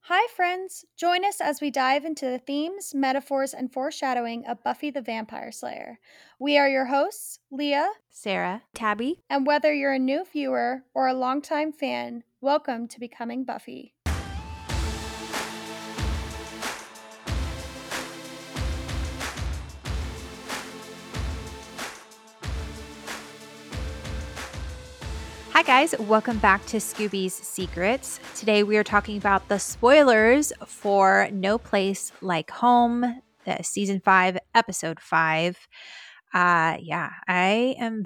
Hi, friends! Join us as we dive into the themes, metaphors, and foreshadowing of Buffy the Vampire Slayer. We are your hosts, Leah, Sarah, Tabby. and whether you're a new viewer or a longtime fan, welcome to Becoming Buffy. Hi, guys. Welcome back to Scooby's Secrets. Today, we are talking about the spoilers for No Place Like Home, the season 5, episode 5. I am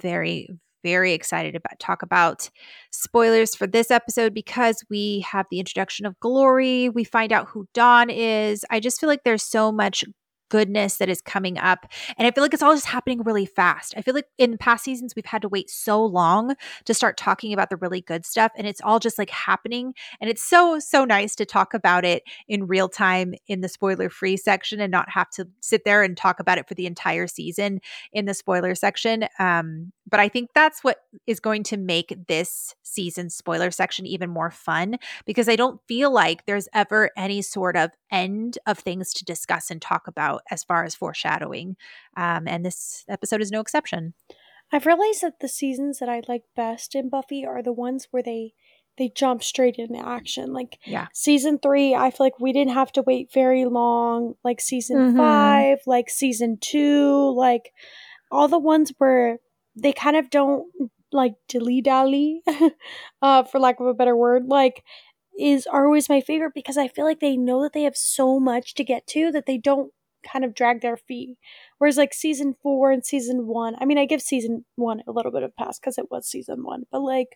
very excited about talk about spoilers for this episode because we have the introduction of Glory. We find out who Dawn is. I just feel like there's so much goodness that is coming up, and I feel like it's all just happening really fast. I feel like in past seasons we've had to wait so long to start talking about the really good stuff, and it's all just like happening, and it's so nice to talk about it in real time in the spoiler free section and not have to sit there and talk about it for the entire season in the spoiler section. But I think that's what is going to make this season's spoiler section even more fun, because I don't feel like there's ever any sort of end of things to discuss and talk about as far as foreshadowing. And this episode is no exception. I've realized that the seasons that I like best in Buffy are the ones where they jump straight into action. Like Yeah. season 3, I feel like we didn't have to wait very long. Like season 5, like season 2, like all the ones where they kind of don't like dilly-dally, for lack of a better word, like are always my favorite because I feel like they know that they have so much to get to that they don't kind of drag their feet. Whereas like season 4 and season 1, I mean, I give season 1 a little bit of pass because it was season 1, but like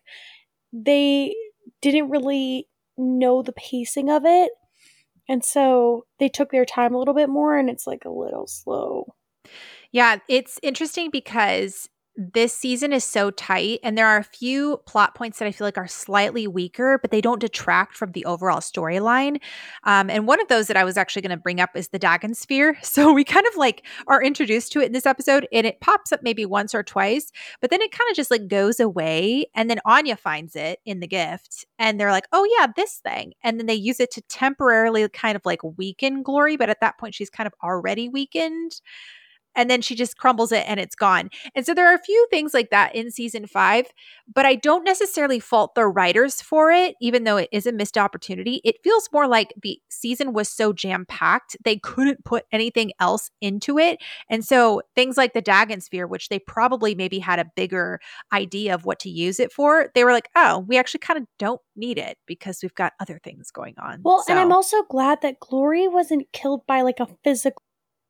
they didn't really know the pacing of it. And so they took their time a little bit more and it's like a little slow. Yeah, it's interesting because this season is so tight, and there are a few plot points that I feel like are slightly weaker, but they don't detract from the overall storyline. And one of those that I was actually going to bring up is the Dagon Sphere. So we kind of like are introduced to it in this episode, and it pops up maybe once or twice, but then it kind of just like goes away. And then Anya finds it in the gift, and they're like, "Oh yeah, this thing." And then they use it to temporarily kind of like weaken Glory, but at that point, she's kind of already weakened, and then she just crumbles it and it's gone. And so there are a few things like that in season 5, but I don't necessarily fault the writers for it, even though it is a missed opportunity. It feels more like the season was so jam-packed, they couldn't put anything else into it. And so things like the Dagon Sphere, which they probably maybe had a bigger idea of what to use it for, they were like, oh, we actually kind of don't need it because we've got other things going on. Well, and I'm So also glad that Glory wasn't killed by like a physical.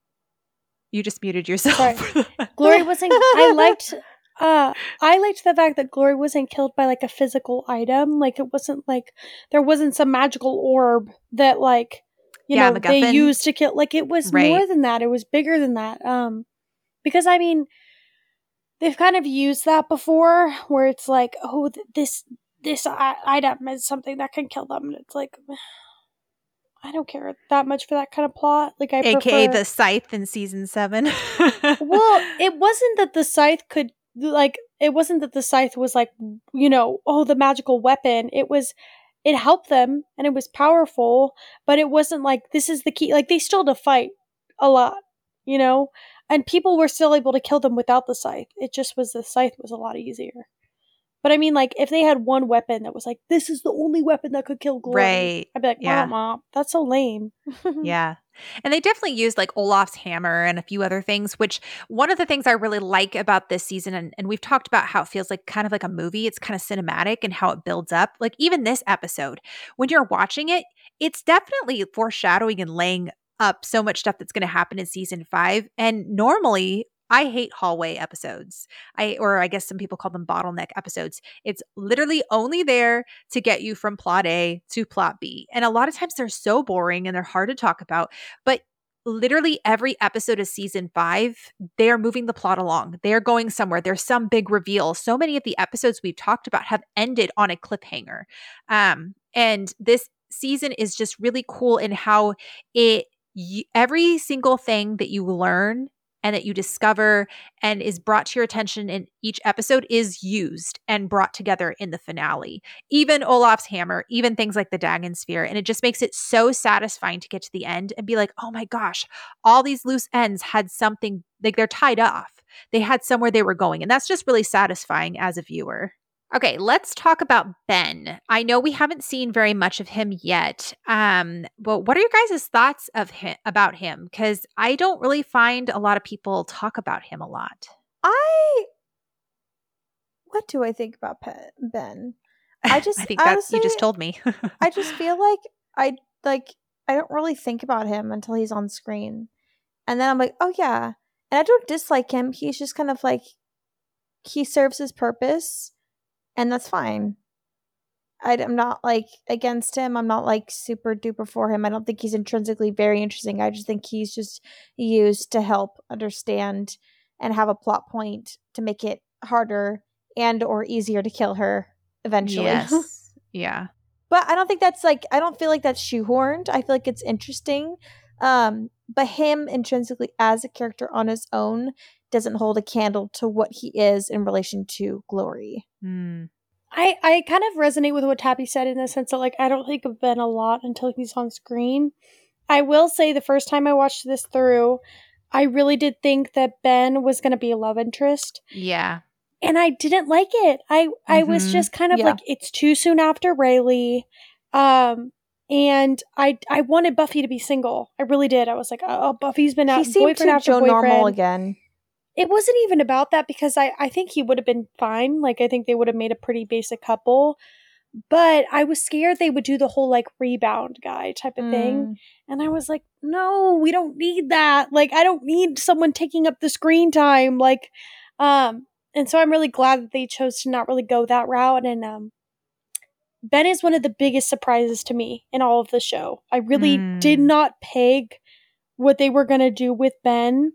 you just muted yourself. Sorry. Glory wasn't. I liked the fact that Glory wasn't killed by like a physical item. Like it wasn't like there wasn't some magical orb that like Yeah, they MacGuffin. used to kill. Like it was Right. more than that. It was bigger than that. Because I mean, they've kind of used that before, where it's like, oh, this item is something that can kill them. And it's like, I don't care that much for that kind of plot. Like I AKA prefer. the Scythe in season 7. Well, it wasn't that the scythe could like. It wasn't that the scythe was like, oh, the magical weapon. It helped them and it was powerful, but it wasn't like this is the key. Like they still had to fight a lot, and people were still able to kill them without the scythe. It just was the scythe was a lot easier. But I mean, like, if they had one weapon that was like, this is the only weapon that could kill Glory, Right. I'd be like, Yeah. Mom, that's so lame. Yeah. And they definitely used like Olaf's hammer and a few other things, which one of the things I really like about this season, and we've talked about how it feels like kind of like a movie, it's kind of cinematic and how it builds up. Like even this episode, when you're watching it, it's definitely foreshadowing and laying up so much stuff that's going to happen in season 5. And normally, I hate hallway episodes. Or I guess some people call them bottleneck episodes. It's literally only there to get you from plot A to plot B. And a lot of times they're so boring and they're hard to talk about, but literally every episode of season 5, they are moving the plot along. They're going somewhere. There's some big reveal. So many of the episodes we've talked about have ended on a cliffhanger. And this season is just really cool in how every single thing that you learn and that you discover and is brought to your attention in each episode is used and brought together in the finale. Even Olaf's hammer, even things like the Dagon Sphere. And it just makes it so satisfying to get to the end and be like, oh my gosh, all these loose ends had something, like they're tied off. They had somewhere they were going. And that's just really satisfying as a viewer. Okay, let's talk about Ben. I know we haven't seen very much of him yet, but what are your guys' thoughts of him about him? Because I don't really find a lot of people talk about him a lot. What do I think about Ben? I think honestly, you just told me. I just feel like I don't really think about him until he's on screen, and then I'm like, oh yeah, and I don't dislike him. He's just kind of like, he serves his purpose. And that's fine. I'm not like against him. I'm not like super duper for him. I don't think he's intrinsically very interesting. I just think he's just used to help understand and have a plot point to make it harder and or easier to kill her eventually. Yes. Yeah. But I don't think that's like, I don't feel like that's shoehorned. I feel like it's interesting. But him intrinsically as a character on his own doesn't hold a candle to what he is in relation to Glory. I kind of resonate with what Tabby said in the sense that, like, I don't think of Ben a lot until he's on screen. I will say the first time I watched this through, I really did think that Ben was going to be a love interest. Yeah. And I didn't like it. I was just kind of like, it's too soon after Rayleigh. And I wanted Buffy to be single. I really did. I was like, oh, Buffy's been out boyfriend after Joe boyfriend. Normal again. It wasn't even about that because I think he would have been fine. Like, I think they would have made a pretty basic couple. But I was scared they would do the whole, like, rebound guy type of thing. And I was like, no, we don't need that. Like, I don't need someone taking up the screen time. Like, and so I'm really glad that they chose to not really go that route. And Ben is one of the biggest surprises to me in all of the show. I really did not peg what they were going to do with Ben.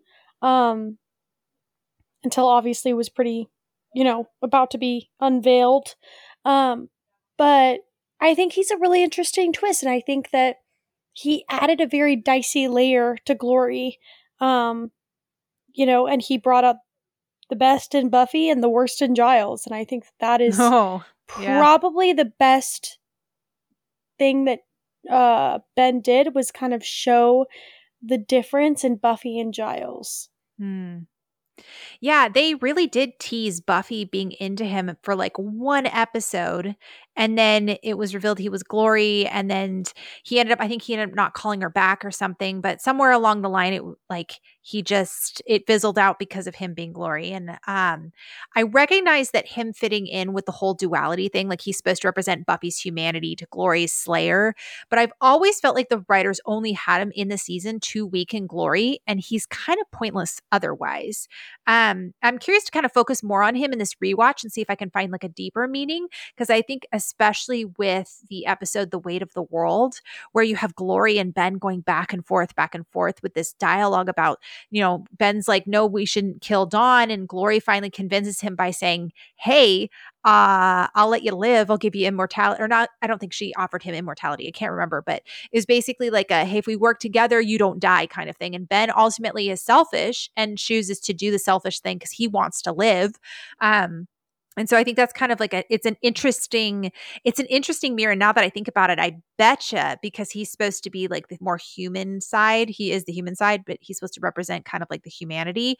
Until obviously it was pretty, about to be unveiled. But I think he's a really interesting twist, and I think that he added a very dicey layer to Glory. And he brought up the best in Buffy and the worst in Giles, and I think that is probably the best thing that Ben did was kind of show the difference in Buffy and Giles. Yeah, they really did tease Buffy being into him for like one episode. And then it was revealed he was Glory. And then he ended up not calling her back or something. But somewhere along the line, it fizzled out because of him being Glory. And I recognize that him fitting in with the whole duality thing, like he's supposed to represent Buffy's humanity to Glory's Slayer. But I've always felt like the writers only had him in the season to weaken Glory. And he's kind of pointless otherwise. I'm curious to kind of focus more on him in this rewatch and see if I can find like a deeper meaning. Because I think especially with the episode The Weight of the World, where you have Glory and Ben going back and forth with this dialogue about, Ben's like, no, we shouldn't kill Dawn. And Glory finally convinces him by saying, hey, I'll let you live. I'll give you immortality. Or not, I don't think she offered him immortality. I can't remember, but it was basically like a, hey, if we work together, you don't die kind of thing. And Ben ultimately is selfish and chooses to do the selfish thing because he wants to live. And so I think that's kind of like it's an interesting mirror. Now that I think about it, I betcha because he's supposed to be like the more human side. He is the human side, but he's supposed to represent kind of like the humanity.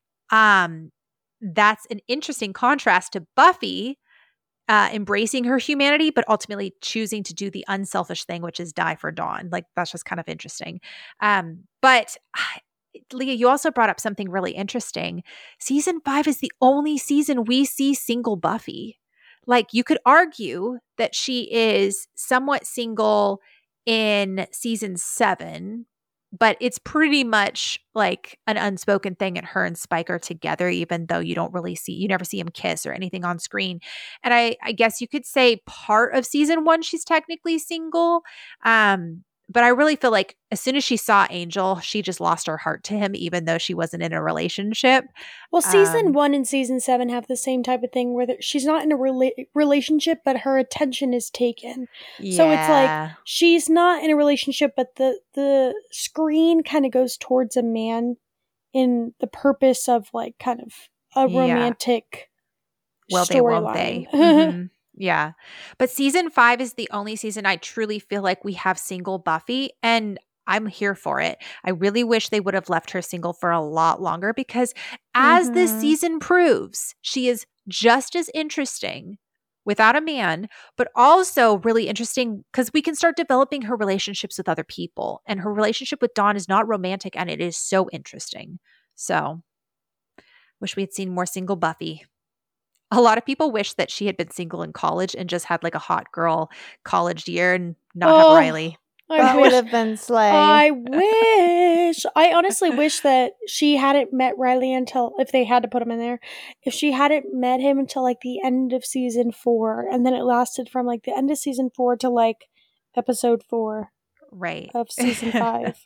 That's an interesting contrast to Buffy embracing her humanity, but ultimately choosing to do the unselfish thing, which is die for Dawn. Like that's just kind of interesting. But Leah, you also brought up something really interesting. Season 5 is the only season we see single Buffy. Like you could argue that she is somewhat single in season 7, but it's pretty much like an unspoken thing, and her and Spike are together, even though you never see him kiss or anything on screen. And I guess you could say part of season 1, she's technically single. But I really feel like as soon as she saw Angel, she just lost her heart to him, even though she wasn't in a relationship. Well, season 1 and season 7 have the same type of thing where she's not in a relationship, but her attention is taken. Yeah. So it's like she's not in a relationship, but the screen kind of goes towards a man in the purpose of like kind of a romantic Will they, won't they? storyline. Yeah. But season 5 is the only season I truly feel like we have single Buffy, and I'm here for it. I really wish they would have left her single for a lot longer because, as this season proves, she is just as interesting without a man, but also really interesting because we can start developing her relationships with other people. And her relationship with Dawn is not romantic, and it is so interesting. So, wish we had seen more single Buffy. A lot of people wish that she had been single in college and just had like a hot girl college year and not have Riley. That would have been slay. I wish. I honestly wish that she hadn't met Riley until, if they had to put him in there, if she hadn't met him until like the end of season 4, and then it lasted from like the end of season 4 to like episode 4. Right. Of season 5.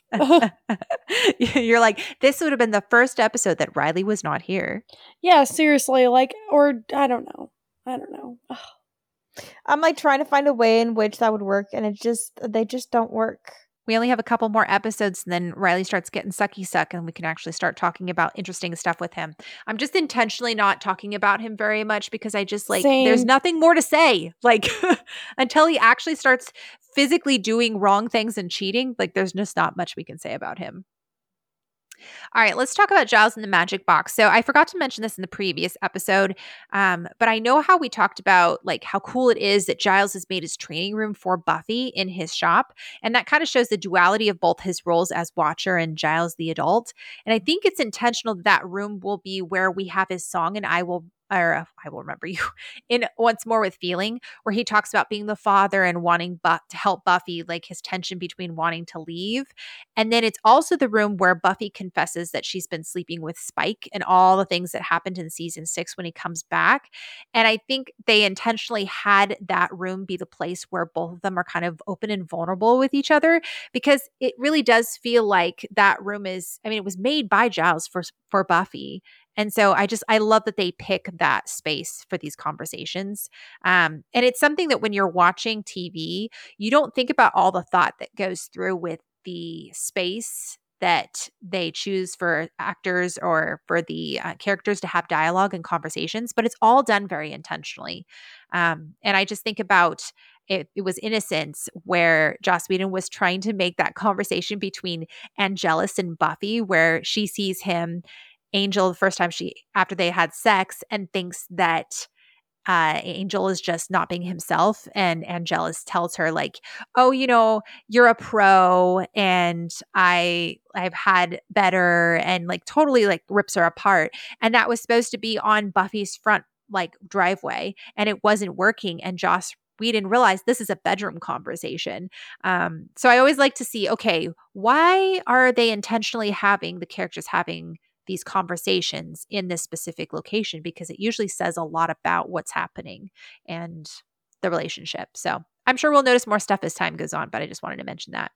You're like, this would have been the first episode that Riley was not here. Yeah, seriously. Like, or I don't know. Ugh. I'm like trying to find a way in which that would work, and they just don't work. We only have a couple more episodes, and then Riley starts getting sucky suck, and we can actually start talking about interesting stuff with him. I'm just intentionally not talking about him very much because I just like, there's nothing more to say. Like, until he actually starts physically doing wrong things and cheating, like, there's just not much we can say about him. All right, let's talk about Giles and the magic box. So I forgot to mention this in the previous episode, but I know how we talked about like how cool it is that Giles has made his training room for Buffy in his shop. And that kind of shows the duality of both his roles as Watcher and Giles the adult. And I think it's intentional that room will be where we have his song and I will remember you in Once More with Feeling, where he talks about being the father and wanting to help Buffy, like his tension between wanting to leave. And then it's also the room where Buffy confesses that she's been sleeping with Spike and all the things that happened in season 6 when he comes back. And I think they intentionally had that room be the place where both of them are kind of open and vulnerable with each other, because it really does feel like that room is, I mean, it was made by Giles for Buffy. And so I love that they pick that space for these conversations. And it's something that when you're watching TV, you don't think about all the thought that goes through with the space that they choose for actors or for the characters to have dialogue and conversations, but it's all done very intentionally. And I just think about it was Innocence, where Joss Whedon was trying to make that conversation between Angelus and Buffy, where she sees him, Angel, the first time after they had sex, and thinks that Angel is just not being himself. And Angelus tells her like, oh, you're a pro and I've had better, and like totally like rips her apart. And that was supposed to be on Buffy's front like driveway, and it wasn't working. And Joss Whedon realized this is a bedroom conversation. So I always like to see, okay, why are they intentionally having the characters having these conversations in this specific location? Because it usually says a lot about what's happening and the relationship. So I'm sure we'll notice more stuff as time goes on, but I just wanted to mention that.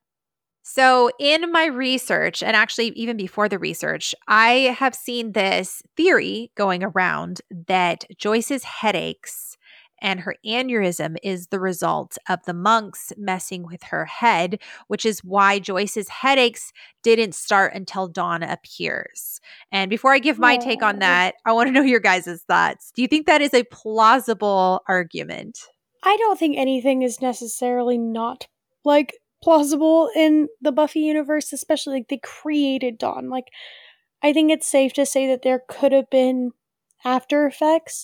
So in my research, and actually even before the research, I have seen this theory going around that Joyce's headaches and her aneurysm is the result of the monks messing with her head, which is why Joyce's headaches didn't start until Dawn appears. And before I give my take on that, I want to know your guys' thoughts. Do you think that is a plausible argument? I don't think anything is necessarily not like plausible in the Buffy universe, especially like they created Dawn. Like, I think it's safe to say that there could have been after effects.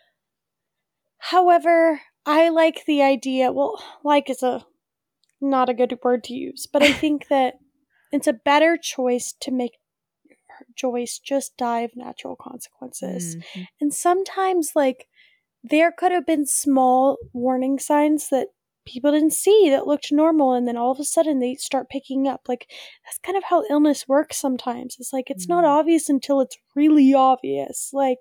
However, I like the idea, well, like is not a good word to use, but I think that it's a better choice to make Joyce just die of natural consequences. Mm-hmm. And sometimes, like, there could have been small warning signs that people didn't see that looked normal, and then all of a sudden they start picking up. Like, that's kind of how illness works sometimes. It's like, it's not obvious until it's really obvious. Like,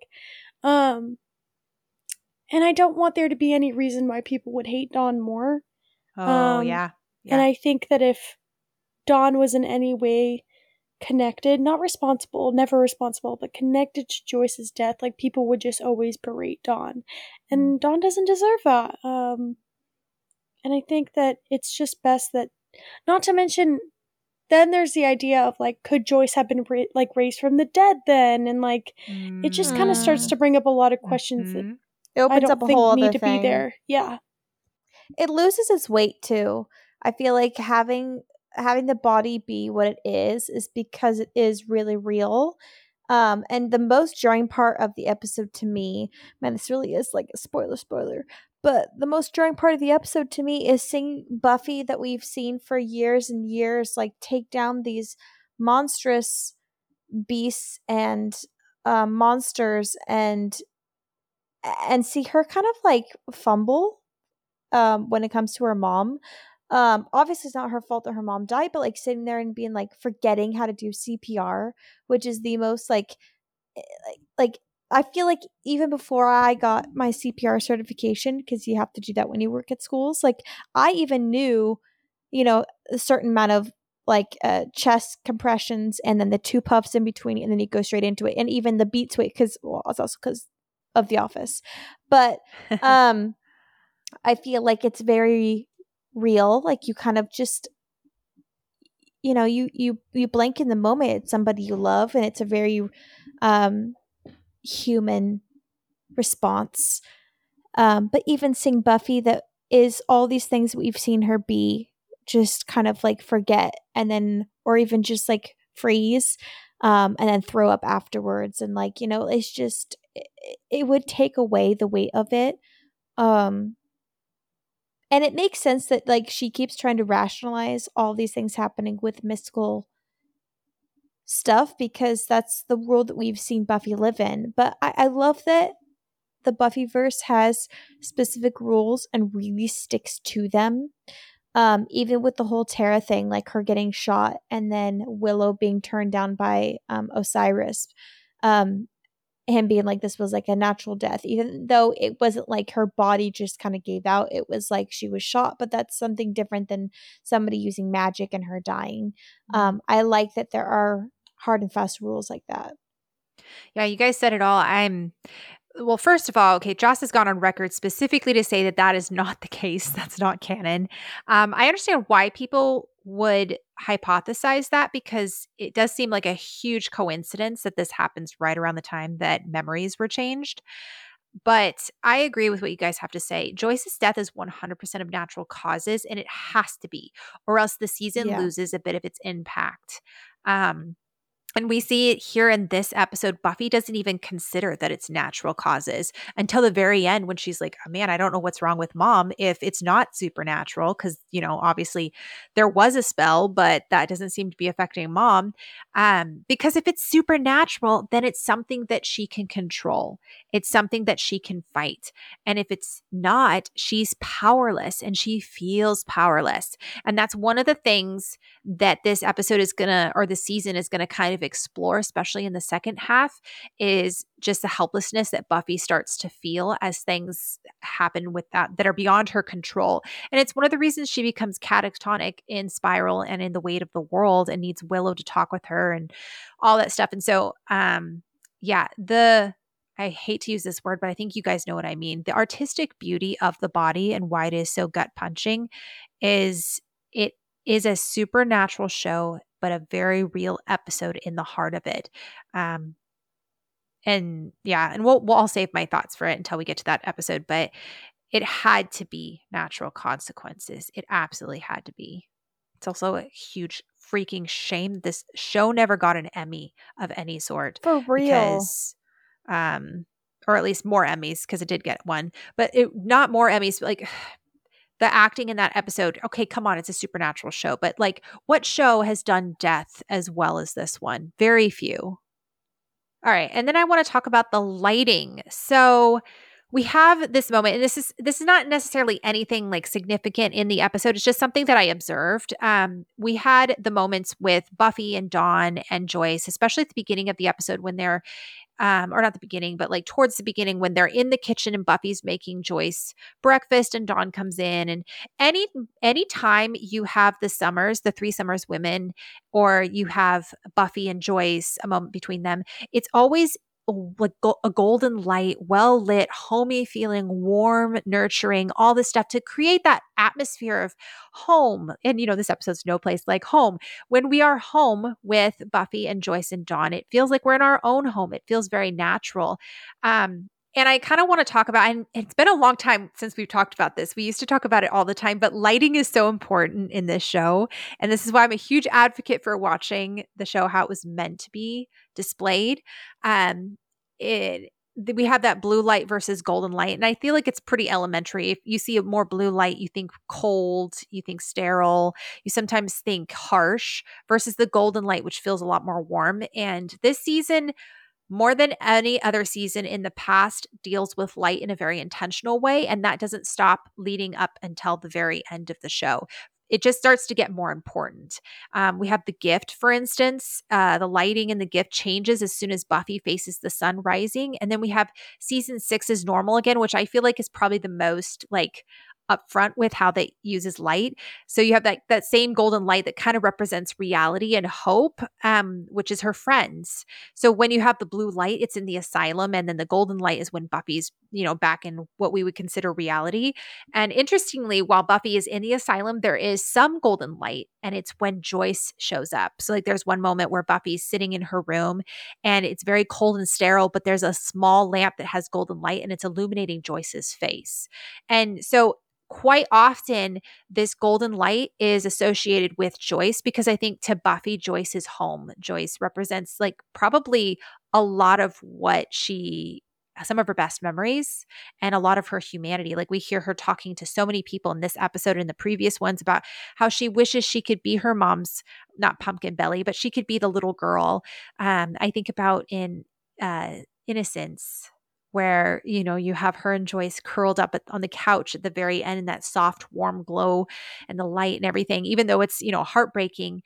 and I don't want there to be any reason why people would hate Dawn more. Yeah. And I think that if Dawn was in any way connected, not responsible, never responsible, but connected to Joyce's death, like, people would just always berate Dawn. And Dawn doesn't deserve that. And I think that it's just best that, not to mention, then there's the idea of like, could Joyce have been raised from the dead then? And like, it just kind of starts to bring up a lot of questions that It opens I don't up a think whole need other to thing. be there. Yeah. It loses its weight too. I feel like having the body be what it is because it is really real. And the most jarring part of the episode to me, man, this really is like a spoiler, but the most jarring part of the episode to me is seeing Buffy that we've seen for years and years, like take down these monstrous beasts and monsters and see her kind of like fumble when it comes to her mom. Obviously it's not her fault that her mom died, but like sitting there and being like forgetting how to do CPR, which is the most like I feel like even before I got my CPR certification, because you have to do that when you work at schools, like I even knew, a certain amount of like chest compressions and then the 2 puffs in between, and then you go straight into it, and even the beats weight, because it's also because of The Office. But I feel like it's very real. Like you kind of just, you blank in the moment. It's somebody you love, and it's a very human response. But even seeing Buffy that is all these things we've seen her be, just kind of like forget, and then, or even just like freeze, and then throw up afterwards. And like, it's just, it would take away the weight of it. And it makes sense that like she keeps trying to rationalize all these things happening with mystical stuff, because that's the world that we've seen Buffy live in. But I love that the Buffyverse has specific rules and really sticks to them. Even with the whole Tara thing, like her getting shot and then Willow being turned down by Osiris. Him being like, this was like a natural death, even though it wasn't like her body just kind of gave out. It was like she was shot, but that's something different than somebody using magic and her dying. I like that there are hard and fast rules like that. Yeah, you guys said it all. Well, first of all, okay, Joss has gone on record specifically to say that that is not the case. That's not canon. I understand why people would hypothesize that, because it does seem like a huge coincidence that this happens right around the time that memories were changed. But I agree with what you guys have to say. Joyce's death is 100% of natural causes, and it has to be, or else the season loses a bit of its impact. And we see it here in this episode. Buffy doesn't even consider that it's natural causes until the very end, when she's like, oh, man, I don't know what's wrong with mom if it's not supernatural. Because, obviously there was a spell, but that doesn't seem to be affecting mom. Because if it's supernatural, then it's something that she can control. It's something that she can fight. And if it's not, she's powerless, and she feels powerless. And that's one of the things that this episode is or the season is gonna kind of explore, especially in the second half, is just the helplessness that Buffy starts to feel as things happen with that are beyond her control. And it's one of the reasons she becomes catatonic in Spiral and in The Weight of the World, and needs Willow to talk with her and all that stuff. And so, I hate to use this word, but I think you guys know what I mean. The artistic beauty of the body and why it is so gut punching is a supernatural show, but a very real episode in the heart of it. And we'll all save my thoughts for it until we get to that episode, but it had to be natural consequences. It absolutely had to be. It's also a huge freaking shame this show never got an Emmy of any sort. For real. Because, or at least more Emmys, because it did get one, but not more Emmys, like the acting in that episode. Okay, come on, it's a supernatural show, but like, what show has done death as well as this one? Very few. All right, and then I want to talk about the lighting. So we have this moment, and this is not necessarily anything like significant in the episode. It's just something that I observed. We had the moments with Buffy and Dawn and Joyce, especially at the beginning of the episode when they're or not the beginning, but like towards the beginning, when they're in the kitchen and Buffy's making Joyce breakfast and Dawn comes in. And any time you have the three Summers women, or you have Buffy and Joyce, a moment between them, it's always like a golden light, well lit, homey feeling, warm, nurturing, all this stuff to create that atmosphere of home. And, this episode's No Place Like Home. When we are home with Buffy and Joyce and Dawn, it feels like we're in our own home. It feels very natural. And I kind of want to talk about, and it's been a long time since we've talked about this. We used to talk about it all the time, but lighting is so important in this show. And this is why I'm a huge advocate for watching the show how it was meant to be displayed. We have that blue light versus golden light. And I feel like it's pretty elementary. If you see more blue light, you think cold, you think sterile, you sometimes think harsh versus the golden light, which feels a lot more warm. And this season, more than any other season in the past, deals with light in a very intentional way. And that doesn't stop leading up until the very end of the show. It just starts to get more important. We have the gift, for instance. The lighting in the gift changes as soon as Buffy faces the sun rising. And then we have season 6 is normal again, which I feel like is probably the most upfront with how they uses light. So you have that same golden light that kind of represents reality and hope, which is her friends. So when you have the blue light, it's in the asylum, and then the golden light is when Buffy's, back in what we would consider reality. And interestingly, while Buffy is in the asylum, there is some golden light, and it's when Joyce shows up. So there's one moment where Buffy's sitting in her room and it's very cold and sterile, but there's a small lamp that has golden light and it's illuminating Joyce's face. And so quite often, this golden light is associated with Joyce because I think to Buffy, Joyce is home. Joyce represents probably a lot of some of her best memories and a lot of her humanity. We hear her talking to so many people in this episode and the previous ones about how she wishes she could be her mom's, not pumpkin belly, but she could be the little girl. I think about in Innocence, where, you have her and Joyce curled up on the couch at the very end in that soft, warm glow and the light and everything, even though it's, heartbreaking.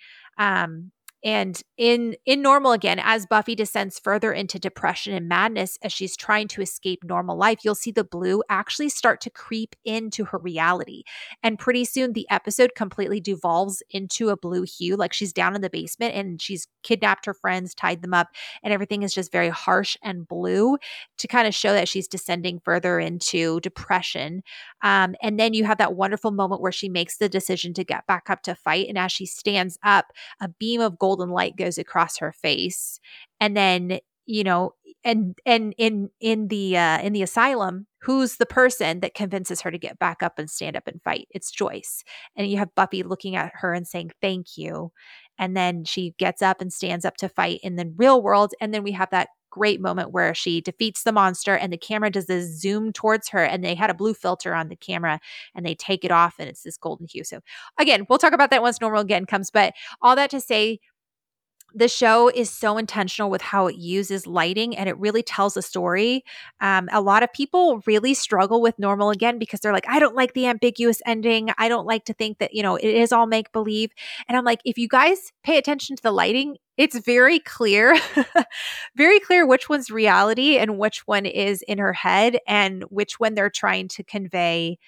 And in Normal Again, as Buffy descends further into depression and madness as she's trying to escape normal life, you'll see the blue actually start to creep into her reality. And pretty soon the episode completely devolves into a blue hue, like she's down in the basement and she's kidnapped her friends, tied them up, and everything is just very harsh and blue to kind of show that she's descending further into depression. And then you have that wonderful moment where she makes the decision to get back up to fight. And as she stands up, a beam of golden light goes across her face. And then, and in the asylum, who's the person that convinces her to get back up and stand up and fight? It's Joyce. And you have Buffy looking at her and saying, "Thank you." And then she gets up and stands up to fight in the real world. And then we have that great moment where she defeats the monster and the camera does this zoom towards her, and they had a blue filter on the camera and they take it off and it's this golden hue. So again, we'll talk about that once Normal Again comes, but all that to say, the show is so intentional with how it uses lighting and it really tells a story. A lot of people really struggle with Normal Again because they're like, I don't like the ambiguous ending. I don't like to think that, it is all make believe. And I'm like, if you guys pay attention to the lighting, it's very clear, very clear which one's reality and which one is in her head and which one they're trying to convey,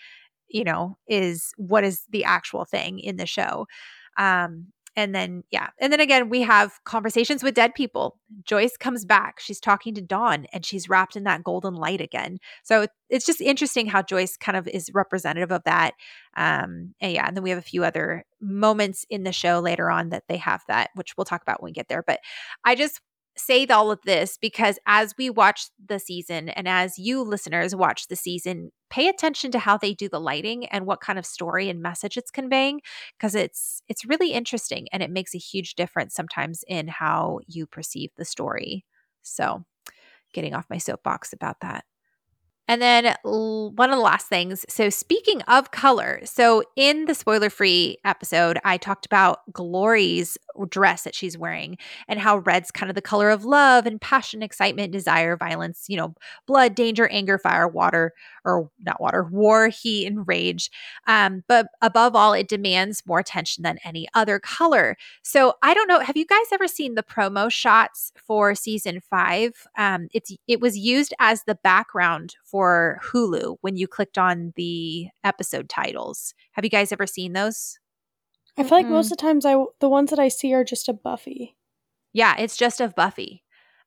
is what is the actual thing in the show. And then again, we have conversations with dead people. Joyce comes back. She's talking to Dawn and she's wrapped in that golden light again. So it's just interesting how Joyce kind of is representative of that. And then we have a few other moments in the show later on that they have that, which we'll talk about when we get there. But I just say all of this because as we watch the season and as you listeners watch the season, pay attention to how they do the lighting and what kind of story and message it's conveying, because it's really interesting and it makes a huge difference sometimes in how you perceive the story. So getting off my soapbox about that. And then one of the last things, so speaking of color, so in the spoiler-free episode, I talked about Glory's dress that she's wearing and how red's kind of the color of love and passion, excitement, desire, violence, blood, danger, anger, fire, water, or not water, war, heat, and rage. But above all, it demands more attention than any other color. So I don't know, have you guys ever seen the promo shots for season 5? It was used as the background for Hulu when you clicked on the episode titles. Have you guys ever seen those? I feel like most of the times the ones that I see are just of Buffy. Yeah, it's just of Buffy.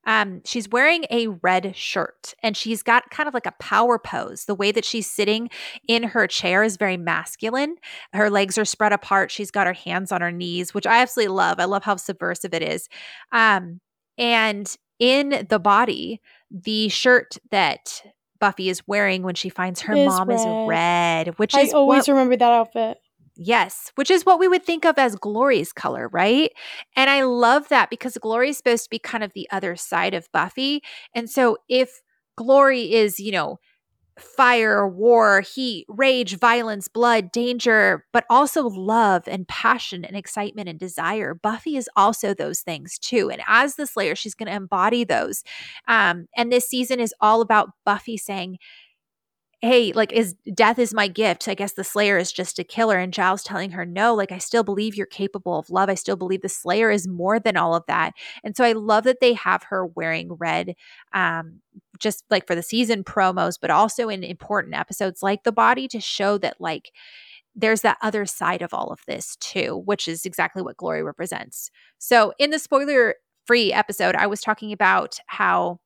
She's wearing a red shirt, and she's got kind of like a power pose. The way that she's sitting in her chair is very masculine. Her legs are spread apart. She's got her hands on her knees, which I absolutely love. I love how subversive it is. And in the body, the shirt that Buffy is wearing when she finds her mom is red, which is I always remember that outfit. Yes, which is what we would think of as Glory's color, right? And I love that because Glory is supposed to be kind of the other side of Buffy. And so if Glory is, fire, war, heat, rage, violence, blood, danger, but also love and passion and excitement and desire, Buffy is also those things too. And as the Slayer, she's going to embody those. And this season is all about Buffy saying, hey, like, death is my gift. I guess the Slayer is just a killer. And Giles telling her, no, like, I still believe you're capable of love. I still believe the Slayer is more than all of that. And so I love that they have her wearing red, just like for the season promos, but also in important episodes like The Body to show that, like, there's that other side of all of this too, which is exactly what Glory represents. So in the spoiler-free episode, I was talking about how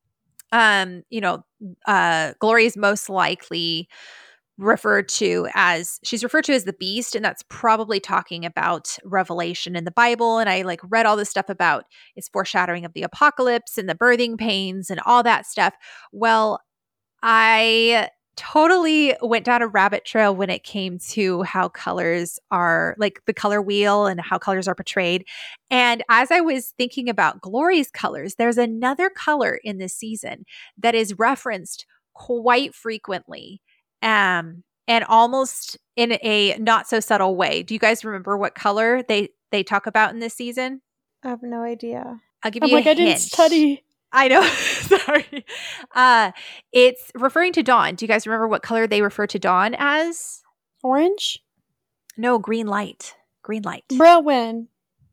Glory is most likely referred to as the beast, and that's probably talking about Revelation in the Bible. And I like read all this stuff about its foreshadowing of the apocalypse and the birthing pains and all that stuff. Well, I totally went down a rabbit trail when it came to how colors are, like the color wheel and how colors are portrayed. And as I was thinking about Glory's colors, there's another color in this season that is referenced quite frequently, and almost in a not so subtle way. Do you guys remember what color they talk about in this season? I have no idea. I'll give you a hint. I didn't study. I know. Sorry. It's referring to dawn. Do you guys remember what color they refer to dawn as? Orange? No, green light. Green light. Bro.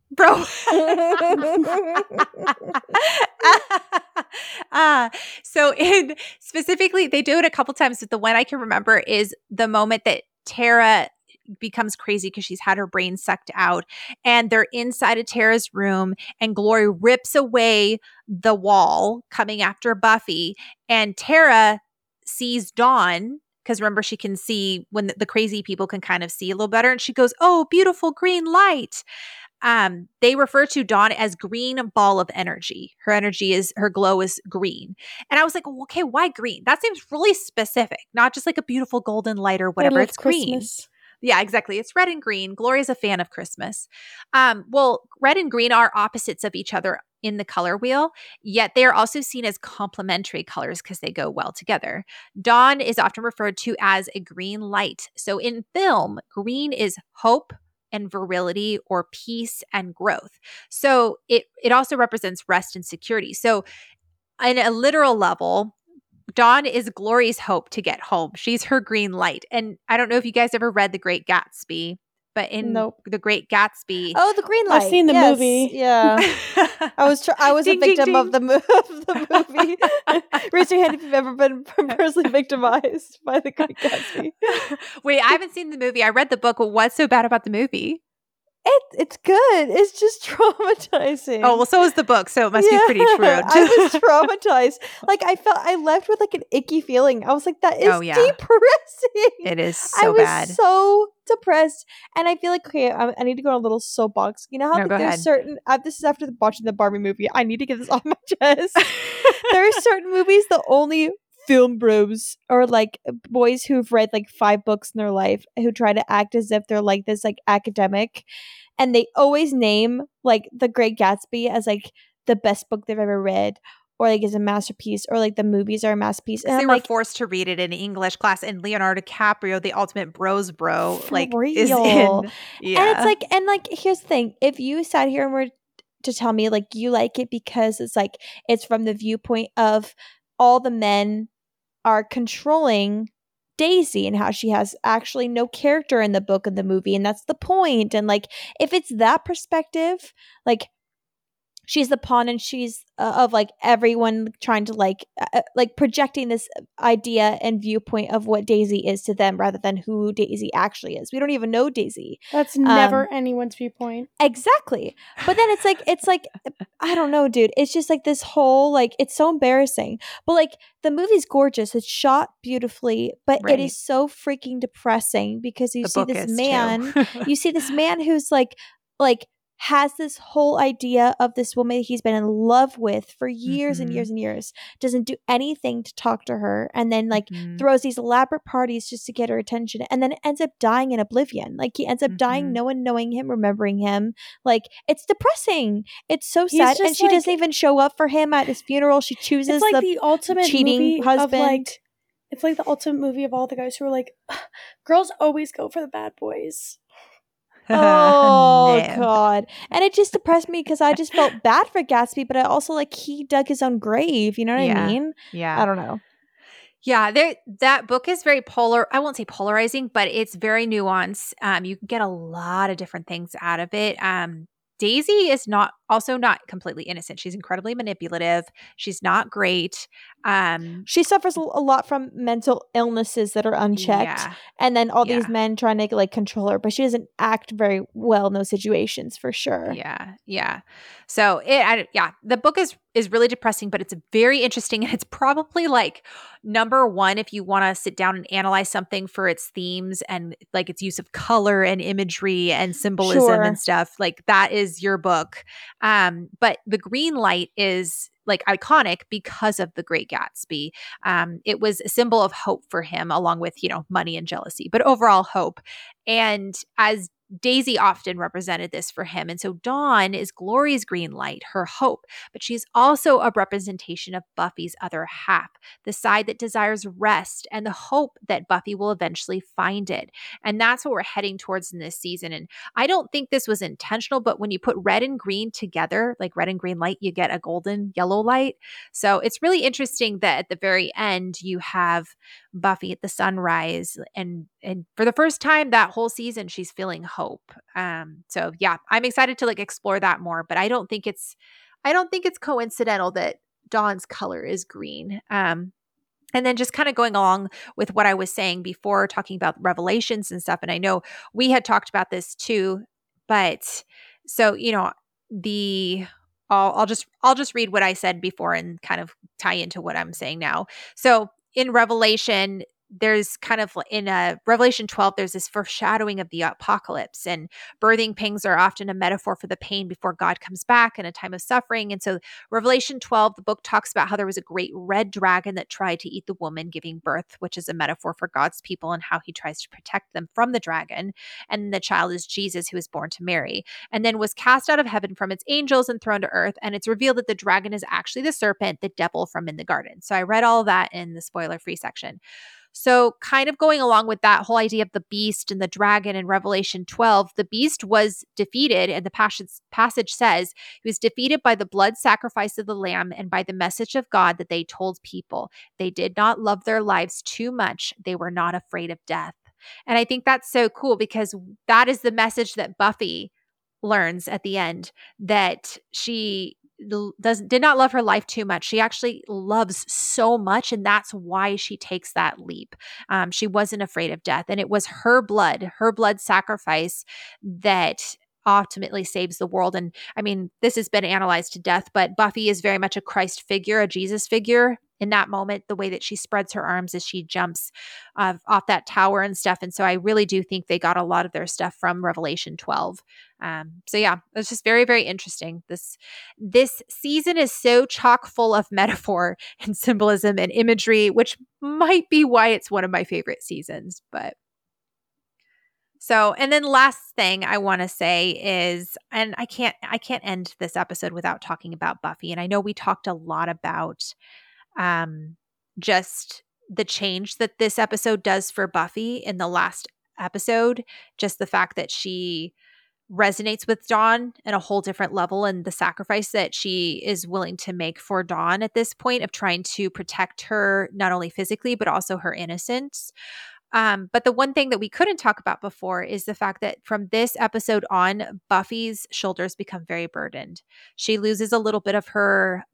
So specifically, they do it a couple times, but the one I can remember is the moment that Tara becomes crazy because she's had her brain sucked out, and they're inside of Tara's room, and Glory rips away the wall coming after Buffy, and Tara sees Dawn, because remember, she can see when the crazy people can kind of see a little better, and she goes, oh, beautiful green light. They refer to Dawn as green ball of energy. Her glow is green. And I was like, well, okay, why green? That seems really specific, not just like a beautiful golden light or whatever. It's green. Christmas. Yeah, exactly. It's red and green. Glory's a fan of Christmas. Well, red and green are opposites of each other in the color wheel, yet they are also seen as complementary colors because they go well together. Dawn is often referred to as a green light. So in film, green is hope and virility, or peace and growth. So it also represents rest and security. So on a literal level, Dawn is Glory's hope to get home. She's her green light. And I don't know if you guys ever read The Great Gatsby, but in The Great Gatsby, oh, the green light. I've seen the movie. Yeah, I was a victim of the movie. Raise your hand if you've ever been personally victimized by The Great Gatsby. Wait, I haven't seen the movie. I read the book. What's so bad about the movie? It's good. It's just traumatizing. Oh, well, so is the book, so it must be pretty true. I was traumatized. Like, I left with like an icky feeling. I was like, that is depressing. It is so bad. I was so depressed. And I feel like, okay, I need to go on a little soapbox. You know how there's certain, this is after watching the Barbie movie. I need to get this off my chest. There are certain movies that only film bros, or like boys who've read like 5 books in their life, who try to act as if they're like this like academic, and they always name like The Great Gatsby as like the best book they've ever read, or like as a masterpiece, or like the movies are a masterpiece. And they were forced to read it in English class, and Leonardo DiCaprio, the ultimate bros bro, like real. is in. Yeah. And it's like, and like, here's the thing: if you sat here and were to tell me like you like it because it's like it's from the viewpoint of all the men are controlling Daisy and how she has actually no character in the book and the movie, and that's the point. And like, if it's that perspective, like, she's the pawn, and she's of like everyone trying to like projecting this idea and viewpoint of what Daisy is to them rather than who Daisy actually is. We don't even know Daisy. That's never anyone's viewpoint. Exactly. But then it's like I don't know, dude. It's just like this whole like, it's so embarrassing. But like, the movie's gorgeous. It's shot beautifully, but Right. it is so freaking depressing because you The see book this is, man, too. you see this man who's like has this whole idea of this woman that he's been in love with for years and years and years, doesn't do anything to talk to her, and then like throws these elaborate parties just to get her attention, and then ends up dying in oblivion. Like, he ends up dying, no one knowing him, remembering him. Like, it's depressing. It's so sad. And she doesn't even show up for him at his funeral. She chooses it's like the ultimate cheating movie husband. Of like, it's like the ultimate movie of all the guys who are like, girls always go for the bad boys. Oh No. God. And it just depressed me because I just felt bad for Gatsby, but I also like, he dug his own grave. You know what I mean? Yeah. I don't know. Yeah, that book is very I won't say polarizing, but it's very nuanced. You can get a lot of different things out of it. Daisy is not completely innocent. She's incredibly manipulative. She's not great. She suffers a lot from mental illnesses that are unchecked, Yeah. and then all these men trying to like control her, but she doesn't act very well in those situations, for sure. Yeah. So the book is really depressing, but it's very interesting, and it's probably like number one if you want to sit down and analyze something for its themes and like its use of color and imagery and symbolism and stuff. Like, that is your book. But The Green Light is like iconic because of The Great Gatsby. It was a symbol of hope for him, along with, money and jealousy, but overall hope. And as Daisy often represented this for him. And so Dawn is Glory's green light, her hope, but she's also a representation of Buffy's other half, the side that desires rest and the hope that Buffy will eventually find it. And that's what we're heading towards in this season. And I don't think this was intentional, but when you put red and green together, like red and green light, you get a golden yellow light. So it's really interesting that at the very end, you have Buffy at the sunrise, and for the first time that whole season, she's feeling hope. So yeah, I'm excited to like explore that more, but I don't think it's coincidental that Dawn's color is green. And then just kind of going along with what I was saying before, talking about revelations and stuff. And I know we had talked about this too, but so, I'll just read what I said before and kind of tie into what I'm saying now. So in Revelation, there's kind of in Revelation 12, there's this foreshadowing of the apocalypse, and birthing pangs are often a metaphor for the pain before God comes back in a time of suffering. And so Revelation 12, the book talks about how there was a great red dragon that tried to eat the woman giving birth, which is a metaphor for God's people and how he tries to protect them from the dragon. And the child is Jesus, who was born to Mary, and then was cast out of heaven from its angels and thrown to earth. And it's revealed that the dragon is actually the serpent, the devil from in the garden. So I read all of that in the spoiler-free section. So kind of going along with that whole idea of the beast and the dragon in Revelation 12, the beast was defeated, and the passage says he was defeated by the blood sacrifice of the lamb and by the message of God that they told people. They did not love their lives too much. They were not afraid of death. And I think that's so cool because that is the message that Buffy learns at the end, that she did not love her life too much. She actually loves so much, and that's why she takes that leap. She wasn't afraid of death, and it was her blood sacrifice that ultimately saves the world. And I mean, this has been analyzed to death, but Buffy is very much a Christ figure, a Jesus figure. In that moment, the way that she spreads her arms as she jumps off that tower and stuff. And so I really do think they got a lot of their stuff from Revelation 12. So yeah, it's just very, very interesting. This season is so chock full of metaphor and symbolism and imagery, which might be why it's one of my favorite seasons. But so, and then last thing I want to say is, and I can't end this episode without talking about Buffy. And I know we talked a lot about just the change that this episode does for Buffy in the last episode, just the fact that she resonates with Dawn at a whole different level, and the sacrifice that she is willing to make for Dawn at this point of trying to protect her, not only physically, but also her innocence. But the one thing that we couldn't talk about before is the fact that from this episode on, Buffy's shoulders become very burdened. She loses a little bit of her,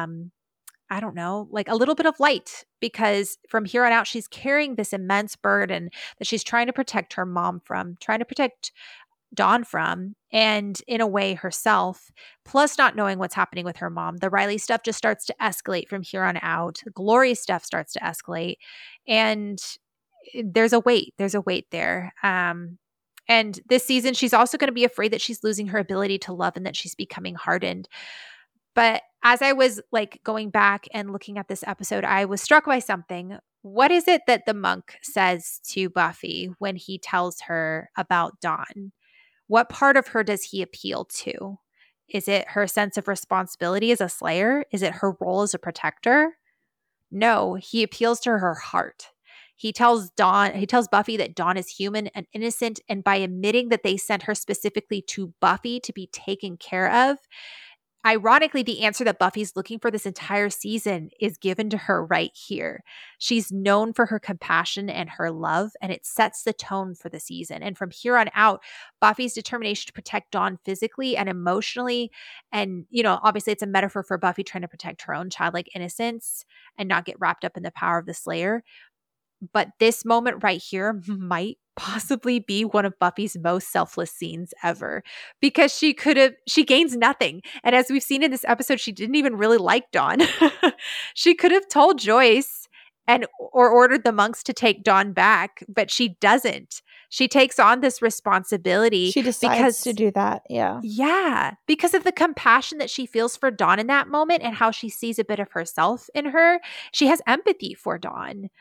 I don't know, like a little bit of light, because from here on out, she's carrying this immense burden that she's trying to protect her mom from, trying to protect Dawn from, and in a way herself, plus not knowing what's happening with her mom. The Riley stuff just starts to escalate from here on out. Glory stuff starts to escalate. And there's a weight there. And this season, she's also going to be afraid that she's losing her ability to love and that she's becoming hardened. But as I was like going back and looking at this episode, I was struck by something. What is it that the monk says to Buffy when he tells her about Dawn? What part of her does he appeal to? Is it her sense of responsibility as a slayer? Is it her role as a protector? No, he appeals to her heart. He tells Buffy that Dawn is human and innocent, and by admitting that they sent her specifically to Buffy to be taken care of, ironically, the answer that Buffy's looking for this entire season is given to her right here. She's known for her compassion and her love, and it sets the tone for the season. And from here on out, Buffy's determination to protect Dawn physically and emotionally, and, obviously it's a metaphor for Buffy trying to protect her own childlike innocence and not get wrapped up in the power of the Slayer. But this moment right here might possibly be one of Buffy's most selfless scenes ever, because she gains nothing. And as we've seen in this episode, she didn't even really like Dawn. She could have told Joyce or ordered the monks to take Dawn back, but she doesn't. She takes on this responsibility. She decides to do that. Yeah. Yeah. Because of the compassion that she feels for Dawn in that moment and how she sees a bit of herself in her. She has empathy for Dawn.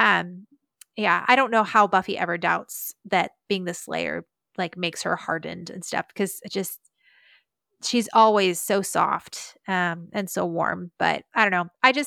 Yeah, I don't know how Buffy ever doubts that being the Slayer like makes her hardened and stuff, because she's always so soft and so warm. But I don't know.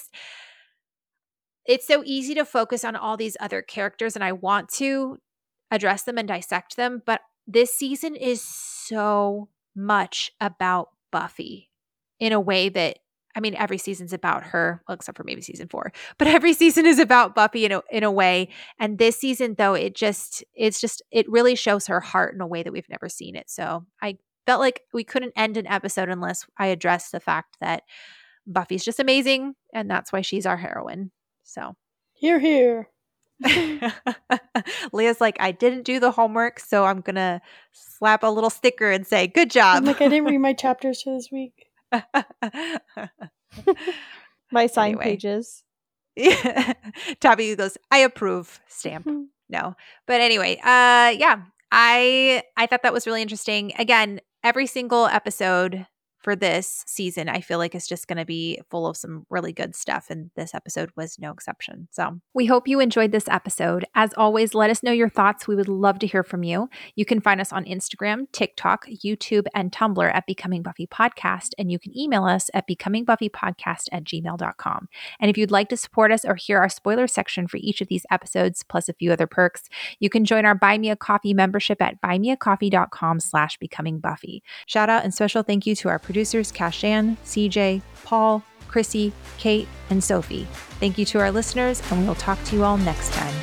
It's so easy to focus on all these other characters, and I want to address them and dissect them. But this season is so much about Buffy in a way that, every season's about her, well, except for maybe season 4, but every season is about Buffy in a way. And this season, though, it really shows her heart in a way that we've never seen it. So I felt like we couldn't end an episode unless I addressed the fact that Buffy's just amazing, and that's why she's our heroine. So Hear. Leah's like, I didn't do the homework, so I'm gonna slap a little sticker and say, good job. I'm like, I didn't read my chapters for this week. My sign pages. Yeah. Tabby goes, I approve, stamp. No. But anyway, yeah, I thought that was really interesting. Again, every single episode for this season, I feel like it's just going to be full of some really good stuff, and this episode was no exception. So we hope you enjoyed this episode. As always, let us know your thoughts. We would love to hear from you. You can find us on Instagram, TikTok, YouTube, and Tumblr at Becoming Buffy Podcast, and you can email us at becomingbuffypodcast@gmail.com. And if you'd like to support us or hear our spoiler section for each of these episodes, plus a few other perks, you can join our Buy Me a Coffee membership at buymeacoffee.com/becomingbuffy. Shout out and special thank you to our producers, Kashan, CJ, Paul, Chrissy, Kate, and Sophie. Thank you to our listeners, and we'll talk to you all next time.